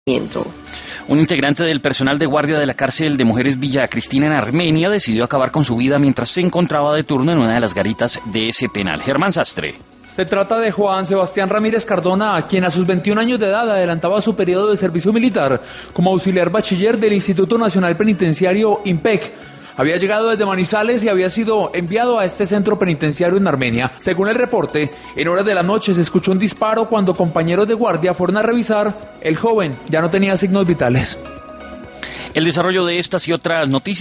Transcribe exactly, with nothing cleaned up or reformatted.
Un integrante del personal de guardia de la cárcel de mujeres Villa Cristina en Armenia decidió acabar con su vida mientras se encontraba de turno en una de las garitas de ese penal. Germán Sastre. Se trata de Juan Sebastián Ramírez Cardona, quien a sus veintiún años de edad adelantaba su periodo de servicio militar como auxiliar bachiller del Instituto Nacional Penitenciario INPEC. Había llegado desde Manizales y había sido enviado a este centro penitenciario en Armenia. Según el reporte, en horas de la noche se escuchó un disparo cuando compañeros de guardia fueron a revisar. El joven ya no tenía signos vitales. El desarrollo de estas y otras noticias